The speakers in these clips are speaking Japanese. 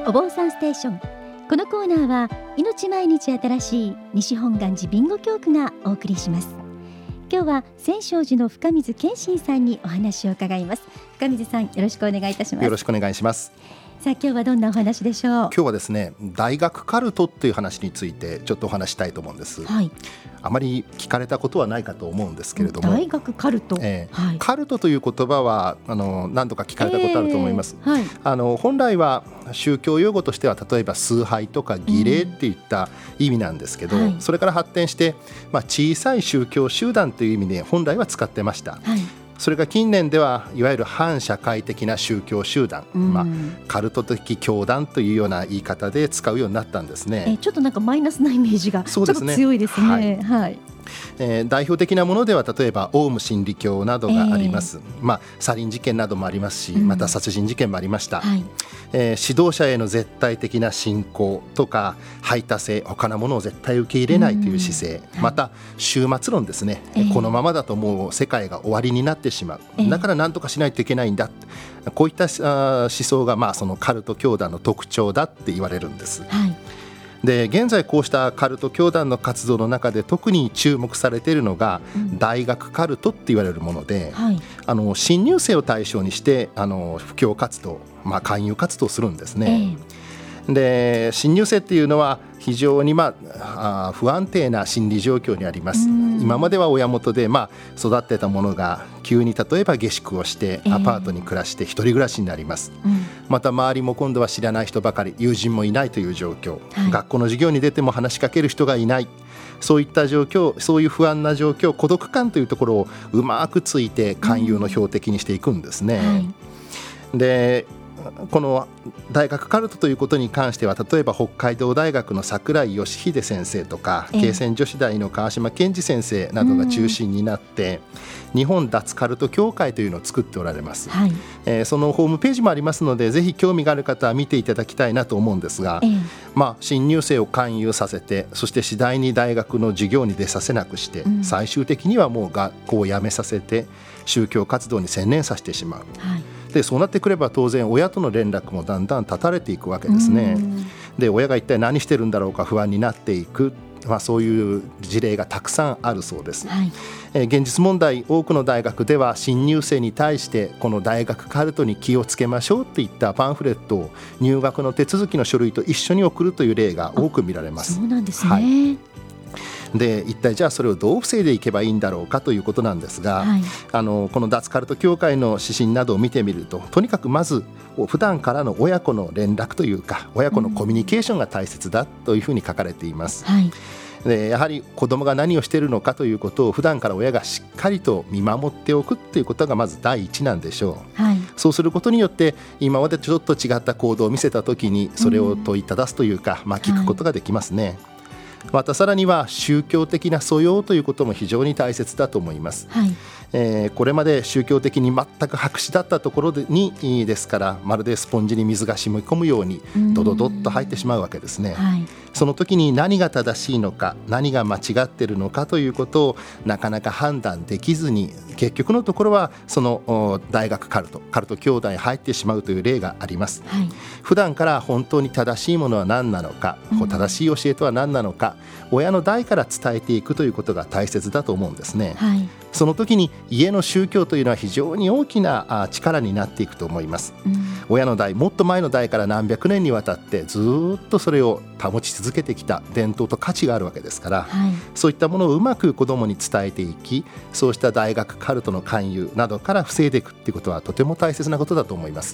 お坊さんステーション。このコーナーは命毎日新しい西本願寺備後教区がお送りします。今日は千勝寺の深水健信さんにお話を伺います。深水さん、よろしくお願いいたします。 よろしくお願いします。 さあ、今日はどんなお話でしょう。 今日はですね、大学カルトという話についてちょっとお話したいと思うんです、 はい、 あまり聞かれたことはないかと思うんですけれども、 大学カルト、 カルトという言葉は何度か聞かれたことあると思います、 はい、 本来は宗教用語としては例えば崇拝とか儀礼っていった意味なんですけど、それから発展して、小さい宗教集団という意味で本来は使ってました、はい。それが近年ではいわゆる反社会的な宗教集団、カルト的教団というような言い方で使うようになったんですね。 ちょっとなんかマイナスなイメージがちょっと強いですね。はい。 代表的なものでは例えばオウム真理教などがあります、サリン事件などもありますし、また殺人事件もありました、指導者への絶対的な信仰とか排他性、他のものを絶対受け入れないという姿勢、また終末論ですね、このままだともう世界が終わりになってしまう、だから何とかしないといけないんだ、こういった思想がそのカルト教団の特徴だって言われるんです、で現在こうしたカルト教団の活動の中で特に注目されているのが、大学カルトって言われるもので、新入生を対象にして布教活動、勧誘活動をするんですね、で新入生っていうのは非常に不安定な心理状況にあります。今までは親元で育ってたものが急に例えば下宿をしてアパートに暮らして一人暮らしになります、また周りも今度は知らない人ばかり、友人もいないという状況、学校の授業に出ても話しかける人がいない、そういった状況、そういう不安な状況、孤独感というところをうまくついて勧誘の標的にしていくんですね、でこの大学カルトということに関しては例えば北海道大学の櫻井義秀先生とか慶泉女子大の川島健二先生などが中心になって日本脱カルト協会というのを作っておられます、そのホームページもありますのでぜひ興味がある方は見ていただきたいなと思うんですが、新入生を勧誘させて、そして次第に大学の授業に出させなくして、最終的にはもう学校を辞めさせて宗教活動に専念させてしまう、でそうなってくれば当然親との連絡もだんだん断たれていくわけですね。で親が一体何してるんだろうか不安になっていく、そういう事例がたくさんあるそうです、現実問題、多くの大学では新入生に対してこの大学カルトに気をつけましょうといったパンフレットを入学の手続きの書類と一緒に送るという例が多く見られます。 そうなんですね、 で一体じゃあそれをどう防いでいけばいいんだろうかということなんですが、この脱カルト協会の指針などを見てみると、とにかくまず普段からの親子の連絡というか親子のコミュニケーションが大切だというふうに書かれています、でやはり子どもが何をしているのかということを普段から親がしっかりと見守っておくということがまず第一なんでしょう、そうすることによって今までちょっと違った行動を見せたときにそれを問いただすというか、聞くことができますね、またさらには宗教的な素養ということも非常に大切だと思います、これまで宗教的に全く白紙だったところにですからまるでスポンジに水が染み込むようにドドドッと入ってしまうわけですね、その時に何が正しいのか何が間違っているのかということをなかなか判断できずに結局のところはその大学カルト教団に入ってしまうという例があります、普段から本当に正しいものは何なのか、正しい教えとは何なのか親の代から伝えていくということが大切だと思うんですね、その時に家の宗教というのは非常に大きな力になっていくと思います、親の代、もっと前の代から何百年にわたってずっとそれを保ち続けてきた伝統と価値があるわけですから、そういったものをうまく子どもに伝えていき、そうした大学カルトの勧誘などから防いでいくということはとても大切なことだと思います、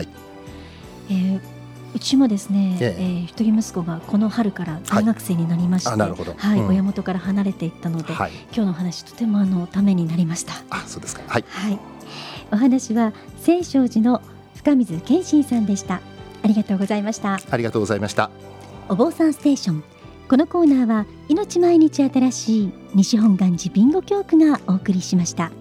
うちもですね、一人息子がこの春から大学生になりまして、親元から離れていったので、今日の話とてもためになりました。 そうですか、 お話は千勝寺の深水健信さんでした。ありがとうございました。 ありがとうございました。 お坊さんステーション、このコーナーは命毎日新しい西本願寺備後教区がお送りしました。